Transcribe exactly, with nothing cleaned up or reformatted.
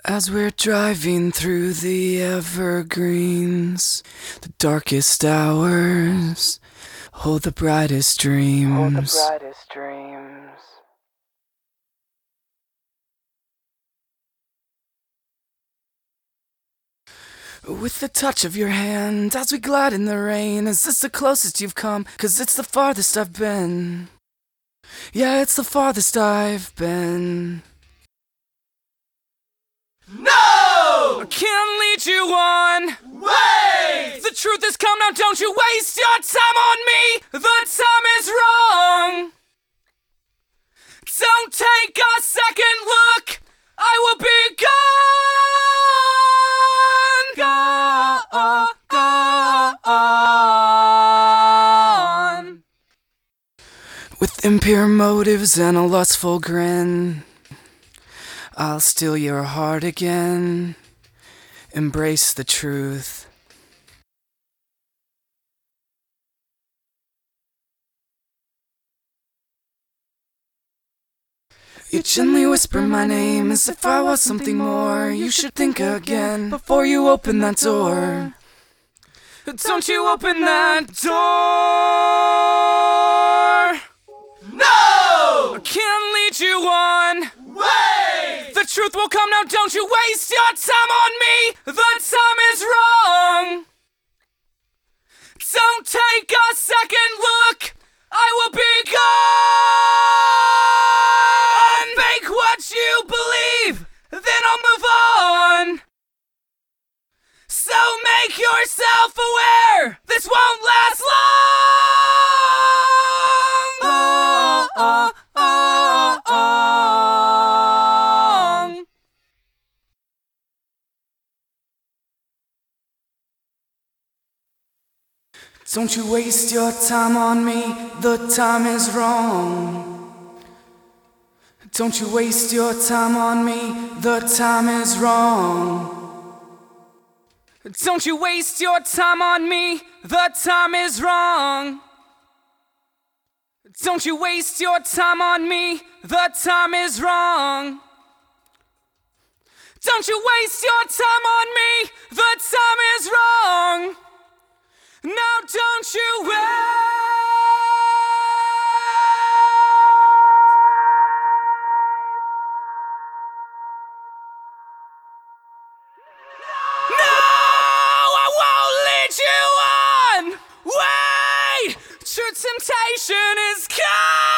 As we're driving through the evergreens, the darkest hours hold the brightest dreams. Hold the brightest dreams. With the touch of your hand, as we glide in the rain, is this the closest you've come? 'Cause it's the farthest I've been. Yeah, it's the farthest I've been. No! I can't lead you on. Wait! The truth has come now, don't you waste your time on me. The time is wrong. Don't take a second look. I will be gone. Gone. Gone. With impure motives and a lustful grin, I'll steal your heart again. Embrace the truth. You gently whisper my name as if I was something more. You should think again before you open that door. Don't you open that door. No! I can't lead you on. Wait! The truth will come now, don't you waste your time on me. The time is wrong. Don't take a second look. I will be gone. Make what you believe, then I'll move on. So make yourself aware, this won't last long. Oh, oh, oh, oh. Don't you waste your time on me, the time is wrong. Don't you waste your time on me, the time is wrong. Don't you waste your time on me, the time is wrong. Don't you waste your time on me, the time is wrong. Don't you waste your time on me, the time is wrong. Now don't you wait. No, I won't lead you on. Wait, true temptation is coming.